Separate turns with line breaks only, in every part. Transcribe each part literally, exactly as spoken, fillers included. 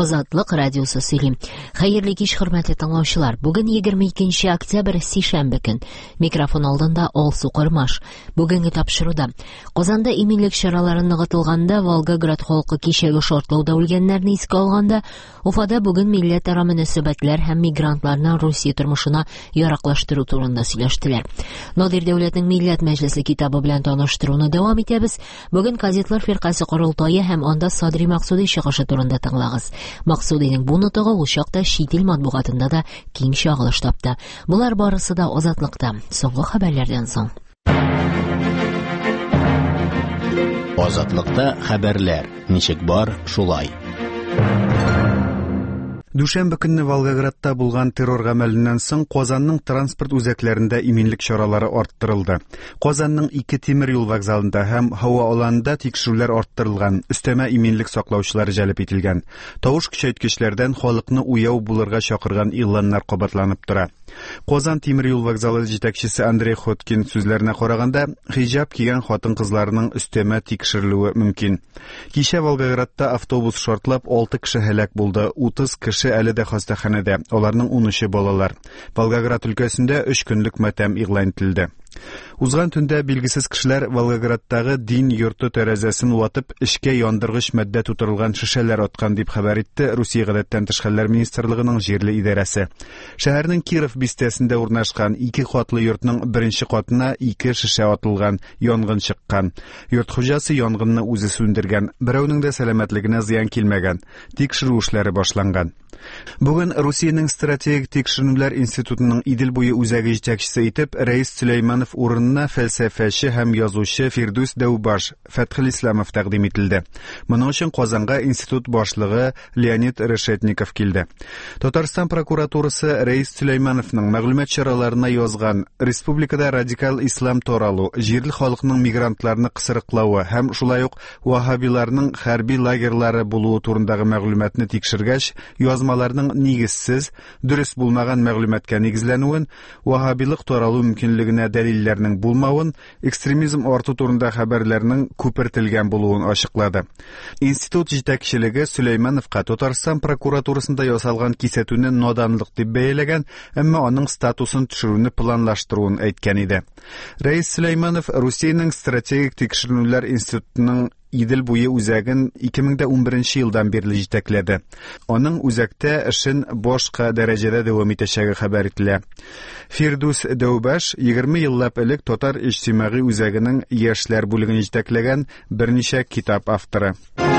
Азатлык радиосы сөйли. Хәерле кич, хөрмәтле тыңлаучылар. Бүген егерме икенче октябрь сишәмбе көн. Микрофон алдында Алсу Кырмаш. Бүгенге тапшыруда Казанда иминлек чаралары ныгытылганда, Волгоград халкы кичәге шартлауда үлгәннәрне искә алганда, Уфада бүген милләтара мөнәсәбәтләр һәм мигрантларны Русия тормышына яраклаштыру турында сөйләштеләр. Надир Дәүләтнең Милләт Мәҗлесе китабы белән таныштыруны дәвам итәбез. Бүген Газетлар фиркасы корылтайы һәм анда Садри Максуди чыгышы турында тыңлагыз. Максудиның бу нотыгы ул чакта чит ил матбугатында да киң чагылыш тапты. Булар барысы да Азатлыкта. Соңгы хәбәрләрдән соң.
Азатлыкта хәбәрләр. Ничек бар, шулай.
Дүшәмбе көнне Волгоградта булган террор гамәленнән соң Казанның транспорт үзәкләрендә иминлек чаралары арттырылды. Казанның ике тимер юл вокзалында һәм һава аланында тикшерүләр арттырылган, өстәмә иминлек саклаучылар җәлеп ителгән. Тавыш көчәйткечләрдән халыкны уяу булырга чакырган игъланнар кабатланып тора. Казан тимер юл вокзалы җитәкчесе Андрей Хоткин сүзләренә караганда, хиҗаб кигән хатын-кызларның өстәмә тикшерелүе мөмкин. Кичә Волгоградта автобус шартлап алты кеше һәлак булды, утыз кеше әле дә хастаханәдә, аларның ун өче балалар. Волгоград өлкәсендә өч көнлек матәм игълан ителде. Узган төндә билгесез кешеләр Волгоградтагы дин йорты тәрәзәсен ватып, эшкә яндыргыч матдә тутырылган шешәләр аткан дип хәбәр итте Русия гадәттән тыш хәлләр министрлыгының җирле идарәсе. Шәһәрнең Киров бистәсендә урнашкан ике катлы йортның беренче катына ике шешә атылган, янгын чыккан. Йорт хуҗасы янгынны үзе сүндергән, берәүнең дә сәламәтлегенә зыян килмәгән. Тикшерү эшләре башланган. Бүген Русиянең стратегик тикшерүләр институтының Идел буе үзәге җитәкчесе итеп Рәис Сөләйманов урынына фәлсәфәче һәм язучы Фирдус Дәүбаш Фәтхел Исламов тәкъдим ителде. Моның өчен Казанга институт башлыгы Леонид Решетников килде. Татарстан прокуратурасы Рәис Сөләймановның мәгълүмат чараларына язган республикада радикал ислам таралу, җирле халыкның мигрантларны кысырыклавы һәм шулай ук ваһабиларның хәрби лагерьлары булуы турындагы мәгълүматны тикшергәч, язмаларның нигезсез, дөрес булмаган мәгълүматкә нигезләнүен, ваһабилык таралу мөмкинлегенә дәлилләрнең булмавын, экстремизм арту турында хәбәрләрнең күпертелгән булуын ачыклады. Институт җитәкчелеге Сөләймановка Татарстан прокуратурасында ясалган кисәтүне наданлык дип бәяләгән, әмма аның статусын төшерүне планлаштыруын әйткән иде. Рәис Сөләйманов Русиянең стратегик тикшерүләр институтының Идел буе үзәген ике мең ун беренче елдан бирле җитәкләде. Аның үзәктә эшен башка дәрәҗәдә дәвам итәчәге хәбәр ителә. Фирдус Дәүбаш егерме еллап элек Татар иҗтимагый үзәгенең яшьләр бүлеген җитәкләгән берничә китап авторы.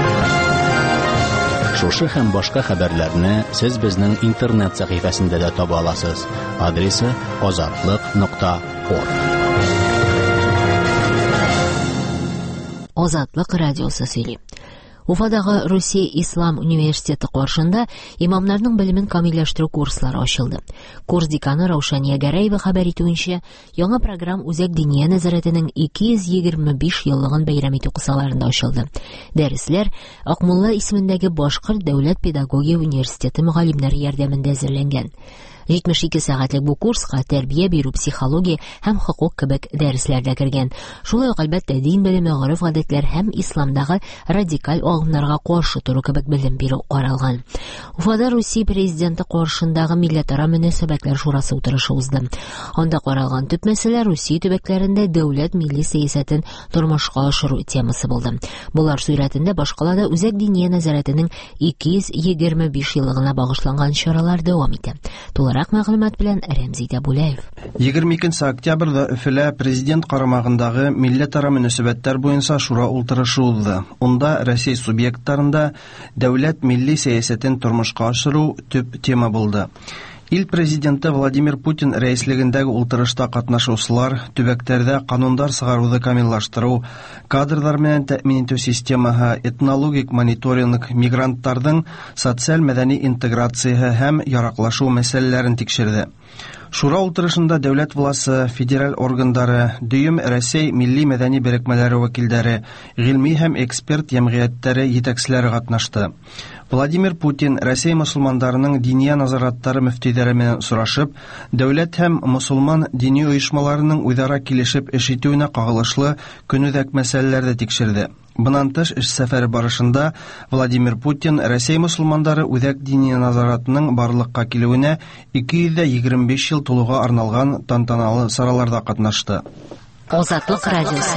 Шушы һәм башка хәбәрләрне сез безнең интернет сәхифәсендә дә таба аласыз. Адресы азатлык нокта орг.
Азатлык радиосы сөйли. Уфадагы Русия Ислам университеты каршында имамнарның белемен камилләштерү курслары ачылды. Курс деканы Раушания Гәрәева хәбәр итүенчә, яңа программ үзәк диния нәзарәтенең ике йөз егерме биш еллыгын бәйрәм итү кысаларында ачылды. Дәресләр Акмулла исемендәге Башкорт дәүләт педагогия университеты мөгаллимнәре ярдәмендә әзерләнгән. җитмеш ике сәгатьлек бу курска тәрбия бирү, психология һәм хокук кебек дәресләр дә кергән. Шулай ук әлбәттә дин белеме, гореф-гадәтләр һәм исламдагы радикаль агымнарга каршы туры кебек белем бирү каралган. Уфада Русия президенты каршындагы милләтара мөнәсәбәтләр шурасы утырышы узды. Анда каралган төп мәсьәлә Русия төбәкләрендә дәүләт милли сәясәтен тормышка ашыру темасы булды. Булар сурәтендә башкалада үзәк диния нәзарәтенең ике йөз егерме биш еллыгына багышланган чаралар дәвам итә. Рак мәгълүмат белән Рәмзи Дәбулаев.
егерме икенче октябрьдә Өфәдә президент карамагындагы милләтара мөнәсәбәтләр буенча шура утырышы узды. Онда Россия субъектларында дәүләт милли сәясәтен тормышка ашыру төп тема булды. Ил президенты Владимир Путин рәислегендәге утырышта катнашучылар төбәктәрдә канундар сыгаруды камиллаштыру, кадрлар белән тәэмин итү системаһы, этнологик мониторинг, мигрантларның социаль-мәдәни интеграцияһы һәм яраклашу мәсьәләләрен тикшерде. Шура утырышында дәүләт власы, федераль органнары, дөйем Россия милли мәдәни берекмәләре вәкилләре, гыйльми һәм эксперт җәмгыятьләре җитәкчеләре катнашты. Владимир Путин Россия мусулмандарының диния назараттары мөфтиләре белән сорашып, дәүләт һәм мусулман дини оешмаларының үзара килешеп эш итүенә кагылышлы көнүзәк мәсьәләләрне тикшерде. Бунан тыш, эш сәфәре барышында Владимир Путин Россия мусулмандары үзәк дини назаратының барлыкка килүенә ике йөз егерме биш ел тулуга арналган тантаналы сараларда катнашты.
Азатлык радиосы.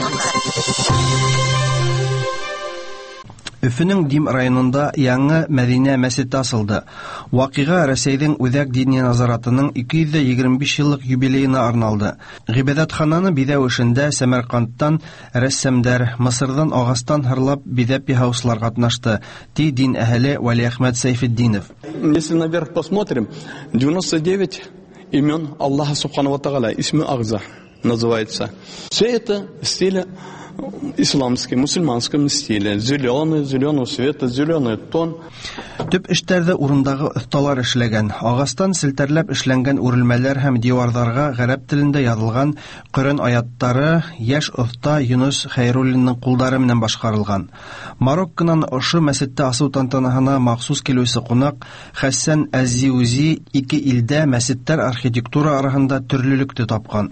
Өфенең Дим районында яңа Мәдинә мәчете асылды. Вакыйга Россиянең үзәк дини назаратының ике йөз егерме биш еллык юбилеена арналды. Гыйбадәтхананы бидәү эшендә Сәмәркандтан рәссамдар, Мисырдан агастан хырлап бидәп яһаучылар катнашты, ди дин әһеле Валиәхмәт Сайфетдинов.
Если наверх посмотрим, девяносто девять имен Аллаха Субхану ва Тааля, исме Агза называется. Все это в стиле исламском, мусульманском стиле. Зеленый, зеленого цвета, зеленый тон.
Төп эштәрдә урындагы осталар эшләгән. Агастан селтәрләп эшләнгән үрелмәләр һәм диварларга гарәп телендә язылган Коръән аяттары яшь оста Юнус Хәйруллинның кулдары белән башкарылган. Марокконнан ошо мәчеттә асу тантанаһына махсус килүче кунак Хәсән Азиузи ике илдә мәчетләр архитектура арасында төрлелекне тапкан.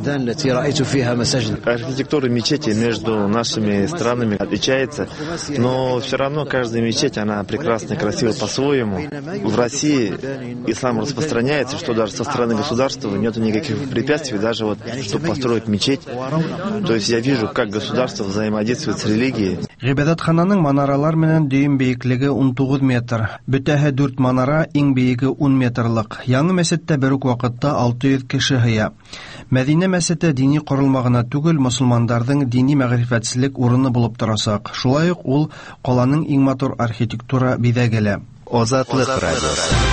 Архитектура мечети между нашими странами отличается, но все равно каждая мечеть, она прекрасна и красива по-своему. В России ислам распространяется, что даже со стороны государства нет никаких препятствий, даже вот, чтобы построить мечеть. То есть я вижу, как государство взаимодействует с религией.
Гыйбадәтхананың манаралар менән дөйем бейеклеге ун тугыз метр, бөтәһе дүрт манара, иң бейеге ун метрлык. Яңа мәчеттә бер үк вакытта алты йөз кеше һыя. Мәдинә мәчете дини корылма гына түгел, мусулмандардың дини мәгърифәтсезлек урыны булып торачак. Шулай ук ул каланың иң матур архитектура биҙәгеле.
Азатлык радиосы.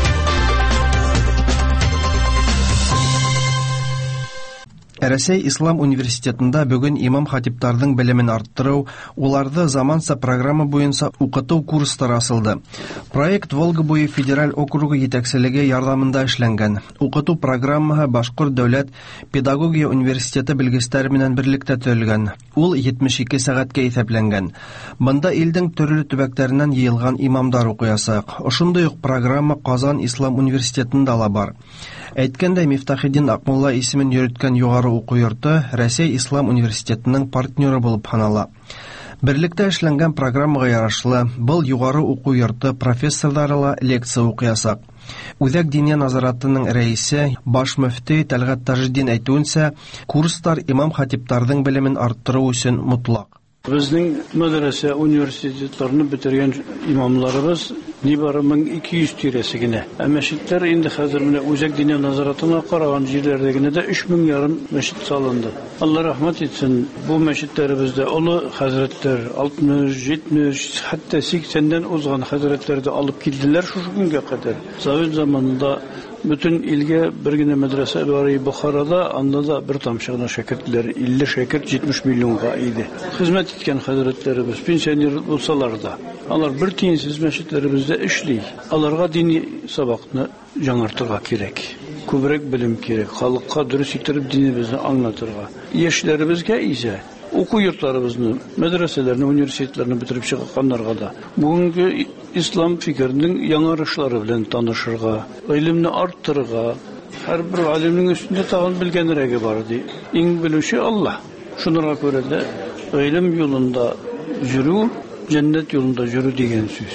Рәсәй Ислам университетында бүген имам-хатиптарның белемен арттыру, уларҙы заманса программа буйынса укытыу курстары асылды. Проект Волга буйы федераль округы етәкселеге ярҙамында эшләнгән. Укытыу программаһы Башҡорт дәүләт педагогия университеты белгестәре менән берлектә төҙөлгән. Ул җитмеш ике сәғәткә иҫәпләнгән. Бында илдең төрлө төбәктәренән йыйылған имамдар уҡыясаҡ. Ошондай уҡ программа Ҡазан Ислам университетында ла бар. Әйткәндәй, Мифтахиддин Аҡмулла исемен йөрөткән юғары уҡыу йорто Рәсәй Ислам университетының партнеры булып һанала. Берлектә эшләнгән программаға ярашлы, был юғары уҡыу йорто профессорҙары ла лекция уҡыясаҡ. Үҙәк диния назаратының рәйесе, баш мөфти Тәлғәт Тажетдин әйтеүенсә, курстар имам-хатиптарҙың белемен арттырыу өсөн мотлаҡ.
Безнең мәдрәсә университетларны бетергән имамларыбыз нибары мең ике йөз тирәсе генә. Ә мәчетләр инде хәзер менә үзәк диния назаратына караган җирләрдә генә дә өч мең ярым мәчет салынды. Алла рәхмәт итсен. Бу мәчетләребездә олы хәзрәтләр алтмыш, җитмеш, хәтта сиксәндән узган хәзрәтләрде алып килделәр шушы көнгә кадәр. Совет заманында Bütün ilge bir gene medrese var Bukhara'da, anda da bir tamşığına şakirtler, ille şakirt җитмеш milyonga idi. Hizmet etken hazretlerimiz, pensioner olsalar da, onlar bir tiyinsiz meşitlerimizde işli. Alarga dini sabakını жаңартырга керек. Күбрәк белем керек. Халыкка дөрес иттереп динебезне аңлатырга. Яшьләребезгә исә уку йортларыбызны, мәдрәсәләрне, университетларны бетереп чыкканнарга да бүгенге ислам фикеренең яңарышлары белән танышырга, гыйлемне арттырырга, һәрбер галимнең өстендә тагын белгәнрәге бар ди. Иң белүче Алла. Шунырга күрә дә гыйлем юлында йөрү, җәннәт юлында йөрү дигән сүз.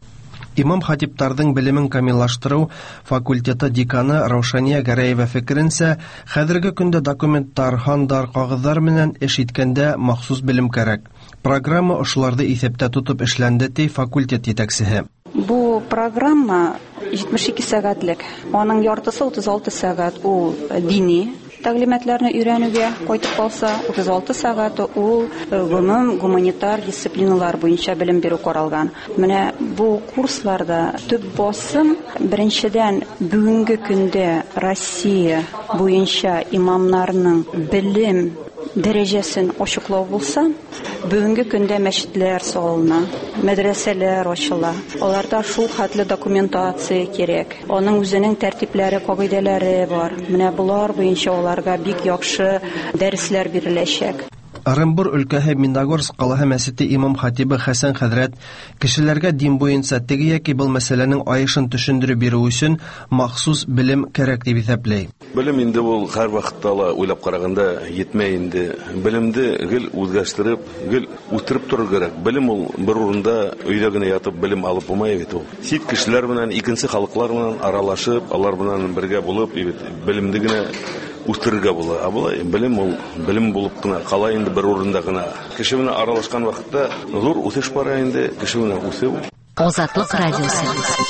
Имам-хатиптарҙың белемен камиллаштырыу факультеты деканы Раушания Гәрәева фекеренсә, хәҙерге көндә документтар, һандар, ҡағыҙҙар менән эш иткәндә махсус белем кәрәк. Программа ошоларҙы иҫәптә тотоп эшләнде, ти факультет етәксеһе.
Бу программа җитмеш ике сәғәтлек. Аның яртысы утыз алты сәғәт ул дини тәгълиматларны өйрәнүгә кайтып калса, утыз алты сәгате ул гомум гуманитар дисциплиналар буенча белем бирү каралган. Менә бу курсларда төп басым беренчедән бүгенге көндә Россия буенча имамнарның белем дәрәҗәсен ачыклау булса, бүгенге көндә мәчетләр салына, мәдрәсәләр ачыла. Аларда шул хәтле документация кирәк. Аның үзенең тәртипләре, кагыйдәләре бар. Менә булар буенча аларга бик яхшы дәресләр биреләчәк.
Оренбур өлкәһе Миногорск ҡалаһы мәсете имам хатибы Хәсән хәҙрәт кешеләргә дин буйынса теге яки был мәсьәләнең айышын төшөндөрөп бирү өсөн махсус белем кәрәк дип иҫәпләй.
Белем инде ул һәр вакытта ла уйлап караганда етмәй инде. Белемде гел үзгәштереп, гел үстереп торырга кирәк. Белем ул бер урында өйдә генә ятып белем алып булмай бит ул. Сит кешеләр белән, икенче халыклар белән аралашып, алар белән бергә булып, белемде генә үстерергә була. Ә булай белем ул белем булып кына кала инде бер урында гына. Кеше белән аралашкан вакытта зур үсеш бара инде, кеше белән үсеп.
Азатлык радиосы.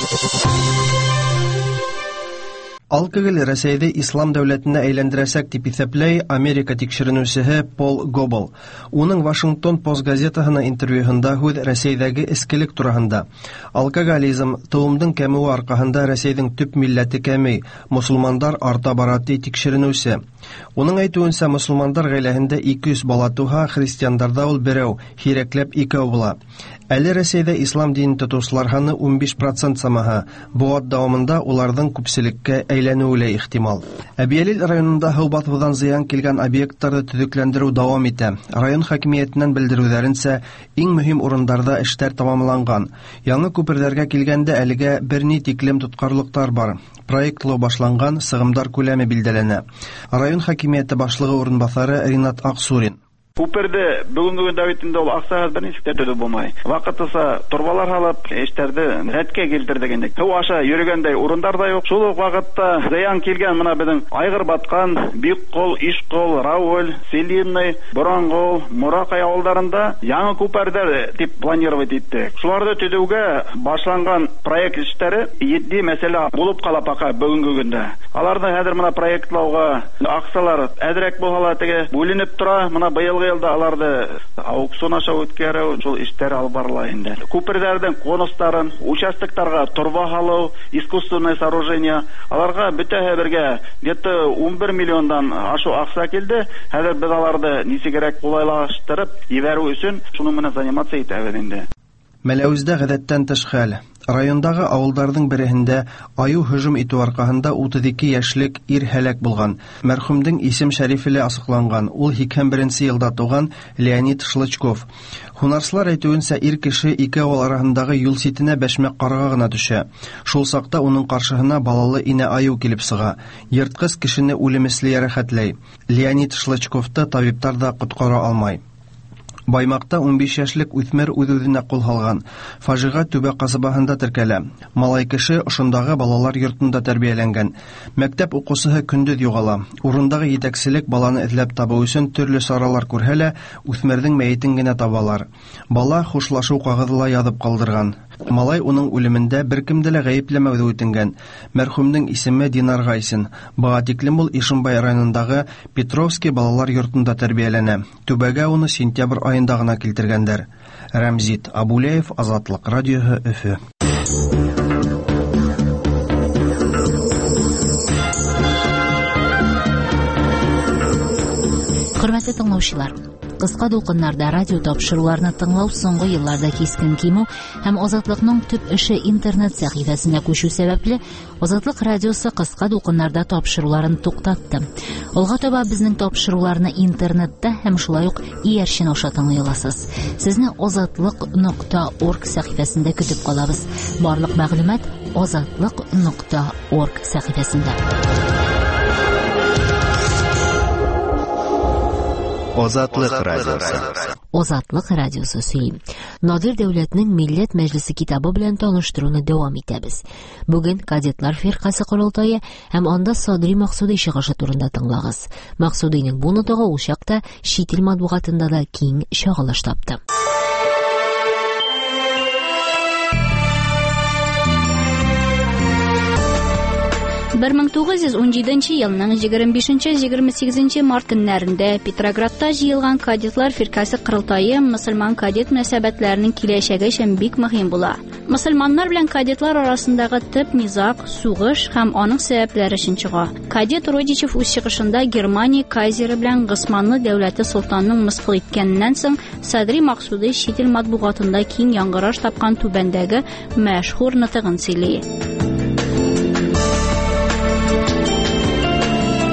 Алкоголь Рәсәйҙе ислам дәүләтенә әйләндерәсәк дип иҫәпләй Америка тикшеренеүсеһе Пол Гобл. Уның Вашингтон пост газетаһына интервьюһында һүҙ Рәсәйҙәге эскелек тураһында. Алкоголизм, тыуымдың кәмеүе арҡаһында Рәсәйҙең төп милләте кәмей, мосолмандар арта бара ди тикшеренеүсе. Уның әйтеүенсә, мосолмандар ғаиләһендә ике йөз бала туһа, христиандарҙа ул берәү, һирәкләп икәү була. Әле Рәсәйҙә ислам динен тотоусылар һаны ун биш процент самаһы. Бу ат дауамында уларҙың күпселеккә әйләнеүе лә ихтимал. Әбйәлил районында һыу баҫыуҙан зыян килгән объекттарҙы төҙөкләндереү дауам итә. Район хакимиәтенән белдереүҙәренсә, иң мөһим урындарҙа эштәр тамамланған. Яңы күперҙәргә килгәндә әлегә бер ни тиклем тотҡарлыҡтар бар. Проектлау башланған, сығымдар күләме билдәләнә. Район хакимиәте башлығы урынбаҫары Ринат Аҡсурин.
Күперде бүгенге көндә бит инде ул аксагыз бер нисек тә төҙөп булмай. Вакытыса торбалар һалып, эштәрҙе рәткә килтердек инде. Һыу аша йөрөгәндәй урындар да юк. Шул ук вакытта зыян килгән мына безнең Айғыр батҡан, Бикҡол, Ишҡол, Рауль, Селинный, Боранғол, Муракай ауылдарында яңы күперҙәр дип планировать иттек. Шуларҙы төҙөүгә башланган проект эштәре етди мәсьәлә булып ҡала пока бүгенге көндә. Аларны хәҙер мына проектлауға аҡсалар әҙерәк булһа ла теге бүленеп тора. Мына быйыл йылда аларды аукцион аша үткәрү, шул эштәр алып барыла инде. Күперҙәрҙең конустарын, участоктарға торба һалыу, искусственное сооружение, аларга бөтәһе бергә где-то ун бер миллиондан ашу аҡса килде. Хәҙер беҙ аларҙы нисегерәк ҡулайлаштырып ебәреү өсөн шуның менән заниматься итәбеҙ инде.
Мәләүездә ғәҙәттән тыш хәл. Райондағы ауылдарҙың береһендә айыу һөжүм итеү арҡаһында утыҙ ике йәшлек ир һәләк булған. Мәрхүмдең исем-шәрифе лә асыҡланған. Ул һикһән беренсе йылда тыуған Леонид Шлычков. Һунарсылар әйтеүенсә, ир кеше ике ауыл араһындағы юл ситенә бәшмәк ҡарға гына төшә. Шул саҡта уның ҡаршыһына балалы инә айыу килеп сыға. Йыртҡыс кешене үлемесле йәрәхәтләй. Леонид Шлычковты табиптар да ҡотҡара алмай. Баймаҡта ун биш йәшлек үҫмер үҙ-үҙенә ҡул һалған. Фажиға Түбә ҡасабаһында теркәлә. Малай кеше ошондағы балалар йортонда тәрбиәләнгән. Мәктәп уҡыусыһы көндөҙ юғала. Урындағы етәкселек баланы эҙләп табыу өсөн төрлө саралар күрһә лә, үҫмерҙең мәйетен генә табалар. Бала хушлашыу ҡағыҙы ла яҙып ҡалдырған. Малай уның үлемендә бер кемде лә ғәйепләмәүҙе үтенгән. Мәрхүмдең исеме Динар Ғайсин. Быға тиклем ул Ишембай районындағы Петровский балалар йортонда тәрбиәләнә. Түбәгә уны сентябрь айында ғына килтергәндәр. Рәмзит Абулеев, Азатлыҡ радиоһы, Өфө.
Хөрмәтле тыңлаусылар, Кыска дулкыннарда радио тапшыруларны тыңлау соңгы елларда кискен кимү һәм Азатлыкның төп эше интернет сәхифәсенә күчү сәбәпле Азатлык радиосы кыска дулкыннарда тапшыруларын туктатты. Алга таба безнең тапшыруларны интернетта һәм шулай ук иярчен аша тыңлый аласыз. Сезне азатлык нокта орг сәхифәсендә көтеп калабыз. Барлык мәгълүмат азатлык нокта орг сәхифәсендә.
Азатлык радиосы.
Азатлык радиосы сөйлим. Надир дәүләтнең Милләт мәҗлесе китабы белән таныштыруны дәвам итәбез. Бүген кадетлар фиркасы корылтайы һәм анда Садри Максуди чыгышы турында тыңлагыз. Максудиның бу нотыгы ул чакта чит ил матбугатында да киң чагылыш тапты.
бер мең тугыз йөз ун җиденче елның егерме бишенче - егерме сигезенче март көннәрендә Петроградта җыелган кадетлар фиркасы корылтайы мөселман кадет мөнәсәбәтләренең киләчәге өчен бик мөһим була. Мөселманнар белән кадетлар арасындагы төп низак, сугыш һәм аның сәбәпләре өчен чыга. Кадет Родичев үз чыгышында Германия кайзеры белән Госманлы дәүләте солтанның мыскыл иткәннән соң Садри Максуди чит ил матбугатында киң яңгыраш тапкан түбәндәге мәшһүр нытыгын сөйли.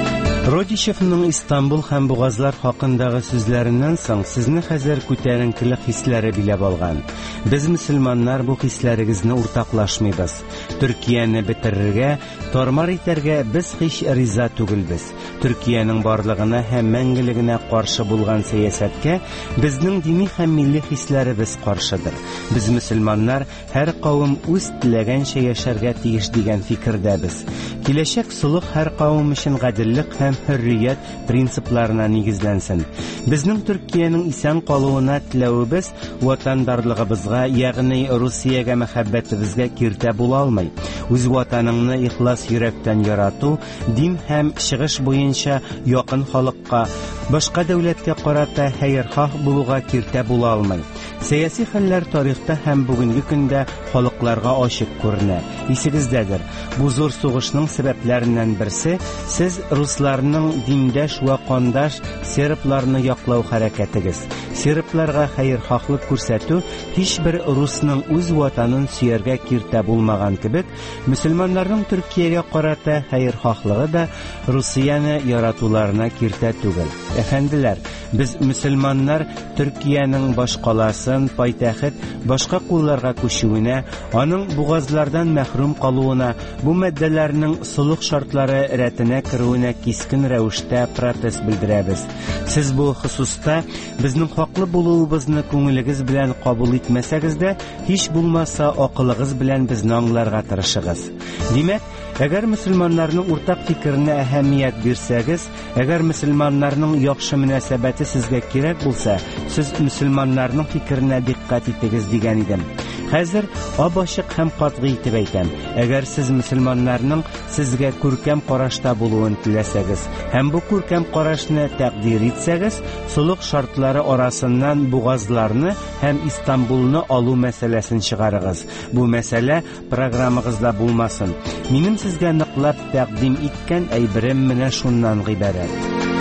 Родичевның Истанбул һәм Бугазлар хакындагы сүзләреннән соң сезне хәзер күтәренкелек хисләре биләп алган. Без мөселманнар бу хисләрегезне уртаклашмыйбыз. Төркияне бетерергә, тормар итәргә без һич риза түгелбез. Төркиянең барлыгына һәм мәңгелегенә каршы булган сәясәткә безнең дини һәм милли хисләребез каршыдыр. Без мөселманнар һәр кавым үз теләгәнчә яшәргә тиеш дигән фикердәбез. Киләчәк сулык һәр кавым өчен гаделлек һәм хөррият принципларына нигезләнсен. Безнең Төркиянең исән калуына теләвебез ватандарлыгыбызга, ягъни Русиягә мәхәббәтебезгә киртә була алмый. Үз ватаныңны ихлас йөрәктән ярату, дин һәм чыгыш буенча якын халыкка, башка дәүләткә карата хәйрхах булуга киртә була алмый. Сәяси хәлләр тарихта һәм бүгенге көндә халыкларга ачык күренә. Исегездәдер, бу зур сугышның сәбәпләреннән берсе сез русларның диндәш вә кандаш сербларны яклау хәрәкәтегез. Сербларга хәйрхахлык күрсәтү һичбер русның үз ватанын сөяргә киртә булмаган кебек, мөселманнарның Төркиягә карата хәйрхахлыгы да Русияне яратуларына киртә түгел. Әфәнделәр, без мөселманнар Төркиянең башкаласын, пайтәхет башка кулларга күчүенә, аның бугазлардан мәхрүм калуына, бу мәддәләрнең сулык шартлары рәтенә керүенә кискен рәвештә протест белдерәбез. Сез бу хусуста безнең хаклы булуыбызны күңелегез белән кабул итмәсәгез дә, һич булмаса акылыгыз белән безне аңларга тырышыгыз. Димәк, әгәр мөселманнарның уртак фикеренә әһәмият бирсәгез, әгәр мөселманнарның яхшы мөнәсәбәте сезгә кирәк булса, сез мөселманнарның фикеренә диккать итегез дигән идем. Хәзер ап-ачык һәм катгый итеп әйтәм. Әгәр сез мөселманнарның сезгә күркәм карашта булуын теләсәгез, һәм бу күркәм карашны тәкъдир итсәгез, сулык шартлары арасыннан бугазларны һәм Истанбулны алу мәсьәләсен чыгарыгыз. Бу мәсьәлә программагызда булмасын. Минем сезгә ныклап тәкъдим иткән әйберем менә шуннан гыйбарәт.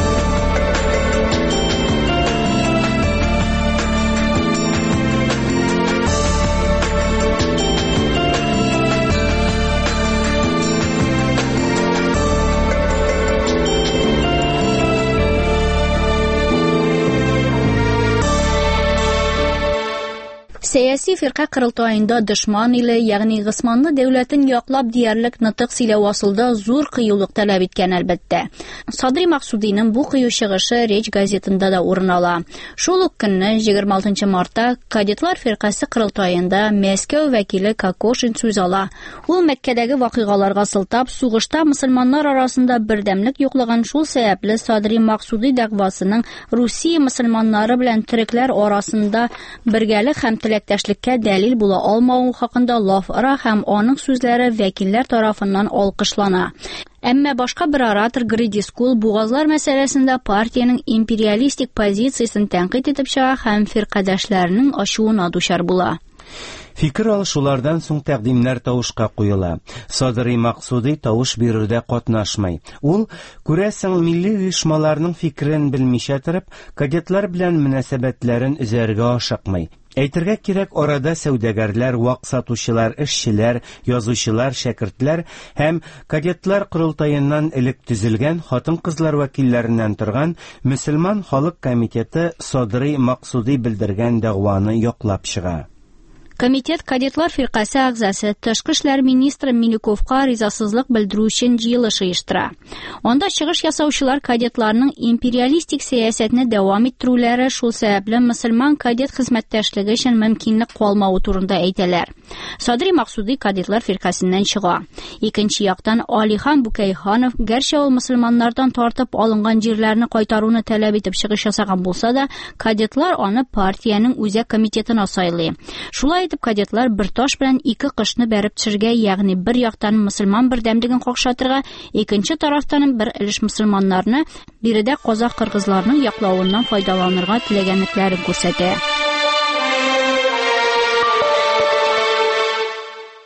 Сәяси фирка кырылтайында дошман иле, ягъни Госманлы дәүләтен яклап диярлек нытык сөйләү асылда зур кыюлык таләп иткән әлбәттә. Садри Максудиның бу кыю чыгышы Реч газетында да урын ала. Шул ук көнне егерме алтынчы мартта кадетлар фиркасы кырылтайында Мәскәү вәкиле Кокошин сүз ала. Ул Мәккәдәге вакыйгаларга сылтап, сугышта мөселманнар арасында бердәмлек юклыгын, шул сәбәпле Садри Максуди дәгъвасының Русия мөселманнары белән төрекләр арасында бергәлек һәм теләктәшлеккә дәлил була алмауы хакында лаф ара һәм аның сүзләре вәкилләр тарафыннан алкышлана. Әмма башка бер оратор Гридискул бугазлар мәсьәләсендә партияның империалистик позициясен тәнкыйть итеп чыга һәм фиркадашларының ачуына дучар була.
Фикер алышулардан соң тәкъдимнәр тавышка куела. Садри Максуди тавыш бирүдә катнашмый. Ул, күрәсең, милли оешмаларның фикерен белмичә торып, кадетлар белән мөнәсәбәтләрен үзәргә ашыкмый. Әйтергә кирәк, арада сәүдәгәрләр, вак сатучылар, эшчеләр, язучылар, шәкертләр һәм кадетлар кырылтайыннан элек төзелгән хатын-кызлар вәкилләреннән торган Мөселман халык комитеты Садри Максуди белдергән дәгъваны яклап чыга.
Комитет кадетлар фиркасы агзасы Тышкы эшләр министры Милюковка ризасызлык белдерү өчен җыелыш оештыра. Анда чыгыш ясаучылар кадетларның империалистик сәясәтне дәвам иттерүләре, шул сәбәпле мөселман кадет хезмәттәшлеге өчен мөмкинлек калмавы турында әйтәләр. Садри Максуди кадетлар фиркасыннан чыга. Икенче яктан Алихан Букайханов, гәрчә ул мөселманнардан тартып алынган җирләрне кайтаруны таләп итеп чыгыш ясаган булса да, кадетлар аны партияның үзәк комитетына сайлый. Шулай итеп, кадетлар бер таш белән ике кышны бәреп төшергә, ягъни бер яктан мөселман бердәмлеген какшатырга, икенче тарафтан бер өлеш мөселманнарны биредә казак-кыргызларның яклавыннан файдаланырга теләгәнлекләрен күрсәтә.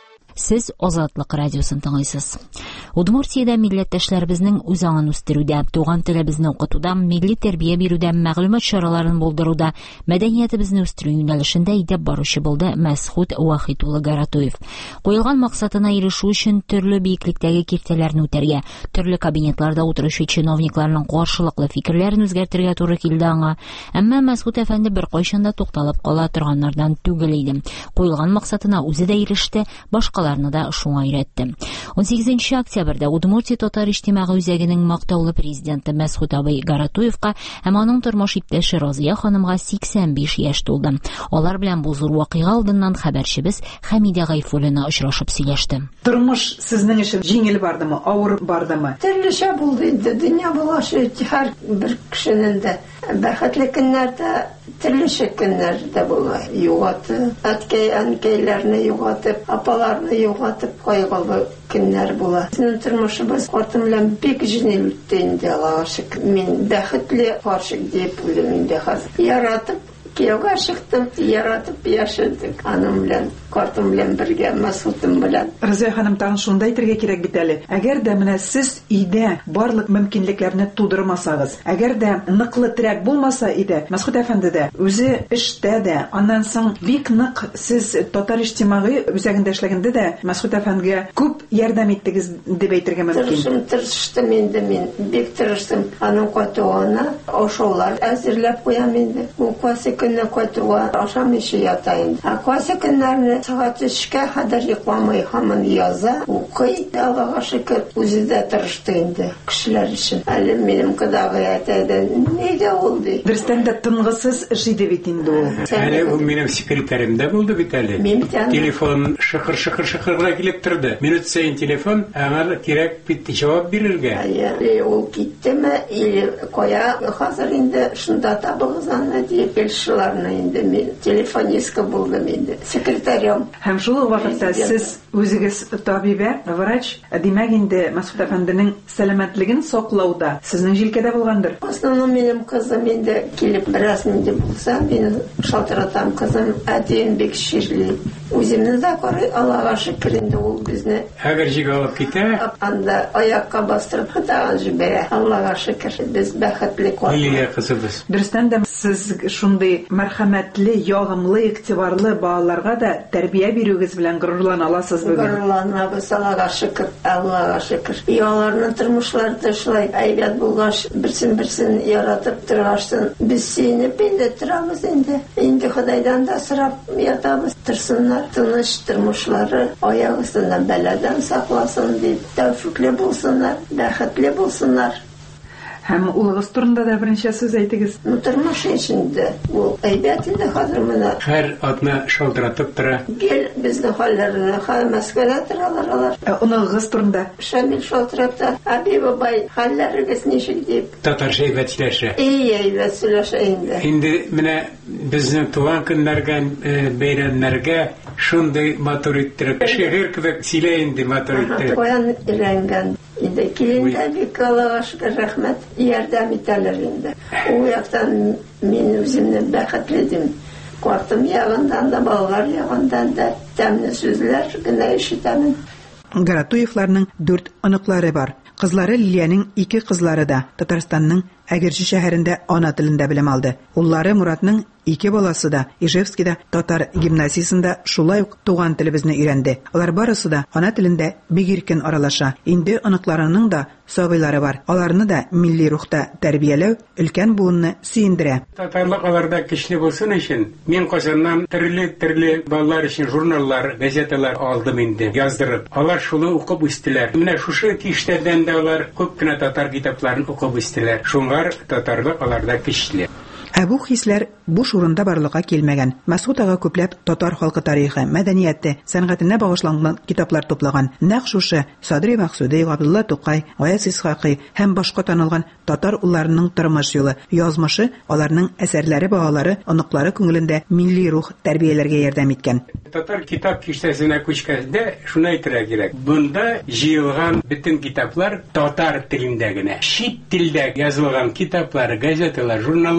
Сез Азатлык радиосын тыңлыйсыз. Удмуртиядә милләттәшләребезнең үз аңын үстерүдә, туган телебезне укытуда, милли тәрбия бирүдә, мәгълүмат чараларын булдыруда, мәдәниятебезне үстерү юнәлешендә идеп баручы булды Мәсхүд Вахит улы Гаратуев. Куелган максатына ирешү өчен төрле бийеклектәге киртәләрне үтәргә, төрле кабинетларда утыручы чиновникларның каршылыклы фикерләрен үзгәртергә туры килде аңа. Әмма Мәсхүд әфәнде бер кайчан да тукталып кала торганнардан түгел иде. Куелган максатына үзе дә иреште, башкаларны да шуңа өйрәтте. он сигезенче октябрьдә Удмуртия татар иҗтимагый үзәгенең мактаулы президенты Мәсхүд абый Гаратуевка һәм аның тормыш иптәше Разия ханымга сиксән биш яшь тулды. Алар белән бу зур вакыйга алдыннан хәбәрчебез Хәмидә Гайфуллина очрашып сөйләште.
Тормыш сезнең өчен җиңел бардымы, авыр бардымы?
Төрлечә булды инде. Дөнья булашы һәр бер кешенең дә бәхетле көннәрдә, төрлечә көннәрдә була. Югаты, әткәй, әнкәйләрне югатып, апаларны югатып кайгылы көннәр була. Безнең тормышыбыз картым белән бик җиңел үтте инде, Аллага шөкер. Мин бәхетле карчык дип уйлыйм инде хәзер. Яратып кияүгә чыктым, яратып яшәдек. Аның белән, картым белән бергә, Мәсхүдем белән.
Разия ханым, тагын шунда әйтергә кирәк бит әле. Әгәр дә менә сез өйдә барлык мөмкинлекләрне тудырмасагыз, әгәр дә ныклы терәк булмаса иде, Мәсхүд әфәнде дә үзе эштә дә, аннан соң бик нык сез татар иҗтимагый үзәгендә эшләгәндә дә Мәсхүд әфәндегә күп ярдәм иттегез дип әйтергә мөмкин.
Тырышым, тырыштым инде мин, бик тырыштым. Аның кайтуына ашаулар әзерләп куям инде. Ул кайсы көнне кайтуга ашамыйча ята инде. А кайсы көннәрне сәгать өчкә кадәр йокламый һаман яза, укый. Аллага шөкер, үзе дә тырышты инде кешеләр өчен. Әле минем кадагы әйтәдә, нигә ул ди?
Дөрестән дә тынгысыз эш иде бит инде ул.
Әле ул минем секретарем дә булды бит әле. Телефон шыхыр-шыхыр-шыхырга килеп торды. Минут сайын телефон, аңа кирәк бит җавап бирергә.
Әле ул киттеме, или кая хәзер инде шунда табыгыз аны дип шуларны инде мин телефонистка булдым инде, секретарем.
Һәм шул вакытта сез үзегез табибә, врач, димәк инде Мәсхүд әфәнденең сәламәтлеген саклауда сезнең җилкәдә булгандыр.
Основном минем кызым инде килеп бераз инде булса, мин шалтыратам кызым, әтием бик ширли. Үземне дә карый, Аллага шөкер инде ул безне.
Әгәр җигә алып китә,
анда аякка бастырып хәтта җибәрә. Аллага шөкер, без бәхетле калдык.
Лилия кызыбыз.
Дөрестән дә сез шундый мәрхәмәтле, ягымлы, игътибарлы балаларга да тәрбия бирүгез белән горурлана аласыз бүген.
Горурланабыз, Аллага шөкер, Аллага шөкер. Аларның тормышлары да шулай әйбәт булгач, берсен-берсен яратып торгашсын. Без сөенеп инде торабыз инде. Инде Худайдан да сорап ятабыз. Тырсыннар, тыныч тормышлары, аяк астыннан бәладән сакласын дип, тәүфикле булсыннар, бәхетле булсыннар.
Һәм улыгыз турында да берничә сүз әйтегез.
Ну, тормыш эчендә ул әйбәт инде хәзер менә.
Һәр атны шалтыратып тора.
Гел безнең хәлләрне һәм Мәскәүдә торалар алар.
Улыгыз турында
Шамил шалтыратты. Әби бабай, хәлләрегез ничек дип.
Татарча әйбәт сөйләшә.
Эй, әйбәт сөйләшә инде.
Инде менә безнең туган көннәргә, бәйрәмнәргә шундый матур иттереп, шигырь кебек сөйлә инде матур иттереп.
Каян өйрәнгән. Инде килендә бик Аллага шөкер, рәхмәт, ярдәм итәләр инде. Ул яктан мин үземне бәхетле дим. Картым ягындан да, балалар ягындан да тәмле сүзләр генә ишетәмен.
Гаратуевларның дүрт оныклары бар. Кызлары Лилиянең ике кызлары да Татарстанның Әгерҗе шәһәрендә ана телендә белем алды. Уллары Муратның ике баласы да Ижевскида татар гимназиясендә шулай ук туган телебезне өйрәнде. Алар барысы да ана телендә бик иркен аралаша. Инде оныкларының да сабыйлары бар. Аларны да милли рухта тәрбияләү өлкән буынны сөендерә.
Татарлык аларда көчле булсын өчен мин Казаннан төрле-төрле балалар өчен журналлар, газеталар алдым инде, яздырып. Алар шуны укып үстеләр. Менә шушы киштәдән дә алар күп кенә татар китапларын укып үстеләр. Шуңар татарлык аларда көчле.
Ә бу хисләр буш урында барлыкка килмәгән. Мәсгуд ага күпләп татар халкы тарихы, мәдәнияте, сәнгатенә багышланган китаплар туплаган. Нәкъ шушы Садри Максуди, Габдулла Тукай, Гаяз Исхакый һәм башка танылган татар улларының тормыш юлы, язмышы, аларның әсәрләре, багалары, оныклары күңелендә милли рух тәрбияләргә ярдәм иткән.
Татар китап киштәсенә күчкәндә шуны әйтергә кирәк. Бунда җыелган бөтен китаплар татар телендә генә. Чит телдә язылган китаплар, газеталар, журналлар алар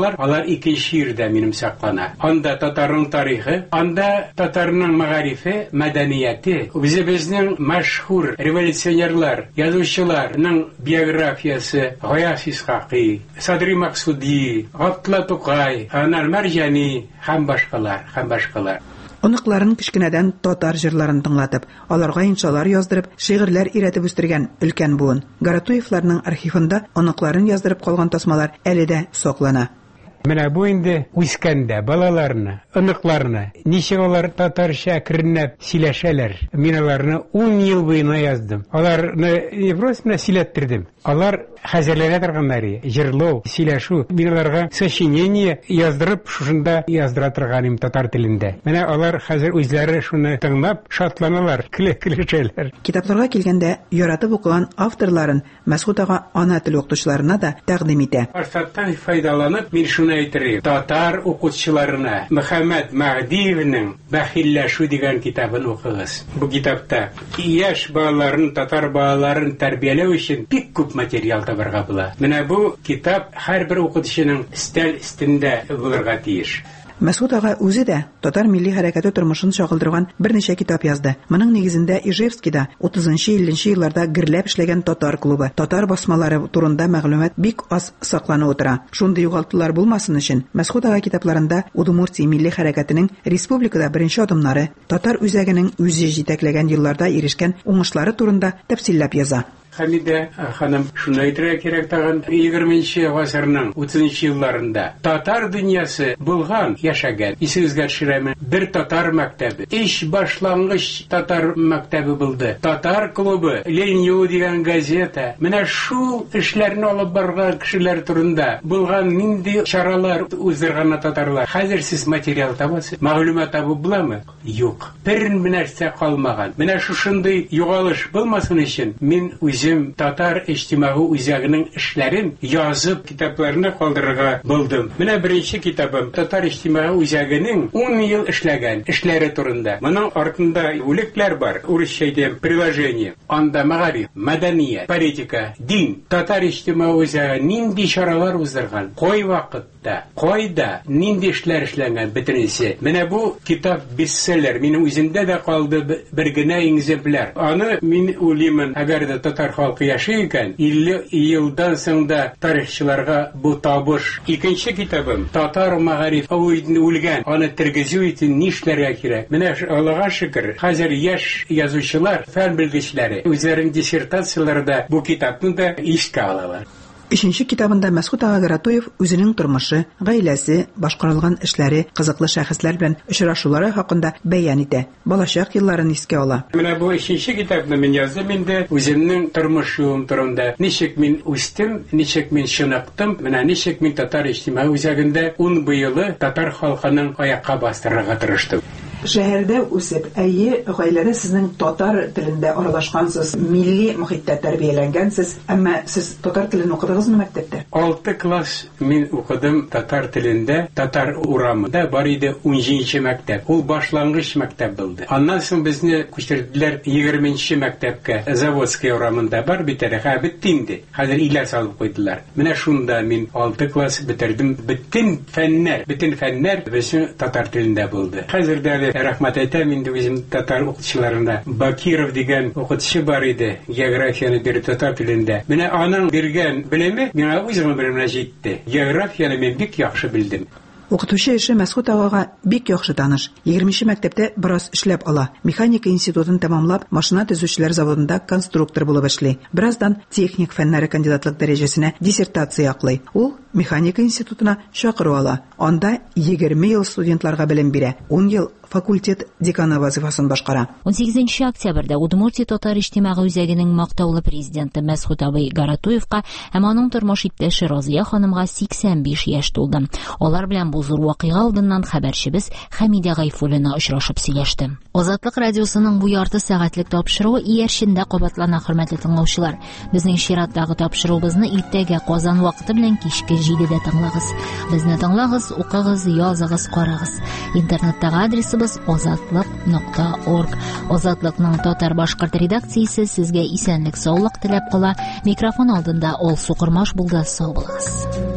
икенче йөрдә минем саклана. Анда татарның тарихы, анда татарның мәгарифе, мәдәнияте, үзебезнең мәшһүр революционерлар, язучыларның биографиясы, Гаяз Исхакый, Садри Максуди, Гатла Тукай, Анар Марҗани һәм башкалар, һәм башкалар.
Оныкларын кичкенәдән татар җырларын тыңлатып, аларга иншалар яздырып, шигырьләр өйрәтеп үстергән өлкән буын. Гаратуевларның архивында оныкларын яздырып калган тасмалар әле дә саклана.
Менә бу инде үскәндә балаларны, оныкларны, ничек алар татарча кирнәп сөйләшәләр. Мин аларны ун ел буена яздым. Аларны не просто сөйләттердем. Алар хәзерләнә торганнар, җырлау, сөйләшү. Мин аларга сочинение яздырып, шушында яздыра торганым татар телендә. Менә алар хәзер үзләре шуны тыңлап шатланалар, көлешәләр.
Китапларга килгәндә яратып укыган авторларын Мәсгуд ага ана тел укытучыларына да тәкъдим итә.
Форсаттан файдаланып, мин шуны әйтергә, татар укытучыларына Мөхәммәд Мәгъдиевнең Бәхилләшү дигән китабын укыгыз. Бу китапта яшь балаларын, татар балаларын тәрбияләү өчен бик күп материал табарга була. Менә бу китап һәрбер укытучының стәл өстендә булырга тиеш.
Мәсгуд ага үзе дә татар милли хәрәкәте тормышын чагылдырган берничә китап язды. Моның нигезендә Ижевскида утызынчы-илле елларда гирләп эшләгән татар клубы, татар басмалары турында мәгълүмат бик аз сакланып утыра. Шундый югалтулар булмасын өчен Мәсгуд ага китапларында Удмуртия милли хәрәкәтенең республикада беренче адымнары, татар үзәгенең үзе җитәкләгән елларда ирешкән уңышлары турында тәфсилләп яза.
Хәмидә ханым шуны әйтергә кирәк тагын, егерменче гасырның утызынчы елларында татар дөньясы булган, яшәгән. Исегезгә төшерәмен, бер татар мәктәбе, иш башлангыч татар мәктәбе булды. Татар клубы, Леню дигән газета. Менә шул эшләрне алып барган кешеләр турында булган нинди чаралар уздырган татарлар. Хәзер сез материал табасыз, мәгълүмат табып буламы? Юк. Бер нәрсә калмаган. Менә шушындый югалыш булмасын өчен мин үзем татар иҗтимагы үзәгенең эшләрен язып китапларны калдырырга булдым. Менә беренче китабым татар иҗтимагы үзәгенең ун ел эшләгән эшләре турында. Моның артында үлекләр бар. Урысча әйтәм, приложение. Анда мәгариф, мәдәният, политика, дин, татар иҗтимагы үзәге нинди чаралар уздырган, кай вакытта, кайда, нинди эшләр эшләнгән бөтенесе. Менә бу китап бестселлер. Минем үземдә дә калды бер генә экземпляр. Аны мин уйлыймын, әгәр дә татар халкы яшый икән, илле елдан соң да тарихчыларга бу табыш. Икенче китабым татар мәгариф үлгән, аны тергезү өчен нишләргә кирәк. Менә Аллага шөкер, хәзер яшь язучылар, фән белгечләре үзләренең диссертацияләрендә бу китапны да искә алалар.
Ишенче китабында Мәсгуд ага Гаратуев үзенең тормышы, гаиләсе, башкарылган эшләре, кызыклы шәхесләр белән очрашулары хакында бәян итә. Балачак елларын искә ала.
Менә бу ишенче китапны мин яздым инде үземнең тормыш юлым турында. Ничек мин үстем, ничек мин чыныктым, менә ничек мин татар иҗтимагы үзәгендә ун елы татар халкының аякка бастырырга тырыштым.
Шәһәрдә үсеп, әйе, гаиләдә сезнең татар телендә аралашкансыз, милли мөхиттә тәрбияләнгәнсез, әмма сез татар телен укыдыгызмы мәктәптә?
алты класс мин укыдым татар телендә, татар урамында бар иде унҗиденче мәктәп. Ул башлангыч мәктәп булды. Аннан соң безне күчерделәр егерменче мәктәпкә, Заводский урамында бар бит әле, һә бетте инде. Хәзер илә салып куйдылар. Менә шунда мин алты класс бетердем. Бөтен фәннәр, бөтен фәннәр безнең татар телендә булды. Хәзер дә рәхмәт әйтәм инде үзем татар укытучыларына. Бакиров дигән укытучы бар иде, географияны бирде татар телендә. Менә аның биргән белеме миңа үземә белемне җитте. Географияны мин бик яхшы белдем.
Укытучы эше Мәсгуд агага бик яхшы таныш. егерменче мәктәптә бераз эшләп ала. Механика институтын тәмамлап, машина төзүчеләр заводында конструктор булып эшли. Бераздан техник фәннәре кандидатлык дәрәҗәсенә диссертация яклый. Ул механика институтына чакыру ала. Анда егерме ел студентларга белем бирә. ун ел факультет деканы вазифасын башкара.
он сигезенче октябрьдә Удмуртия татар иҗтимагы үзәгенең мактаулы президенты Мәсгуд абый Гаратуевка һәм аның тормыш иптәше Разия ханымга сиксән биш яшь тулды. Алар белән бу зур вакыйга алдыннан хәбәрчебез Хәмидә Гайфуллина очрашып сөйләште. Азатлык радиосының бу ярты сәгатьлек тапшыруы иярчендә кабатлана, хөрмәтле тыңлаучылар. Безнең чираттагы тапшыруыбызны иртәгә Казан вакыты белән кичке җидедә тыңлагыз. Безне тыңлагыз, укыгыз, языгыз, карагыз. Интернеттагы адресыбыз азатлык нокта орг. Азатлыкның татар-башкорт редакциясе сезгә исәнлек, саулык теләп кала. Микрофон алдында Ол Сукырмаш булды. Сау булыгыз.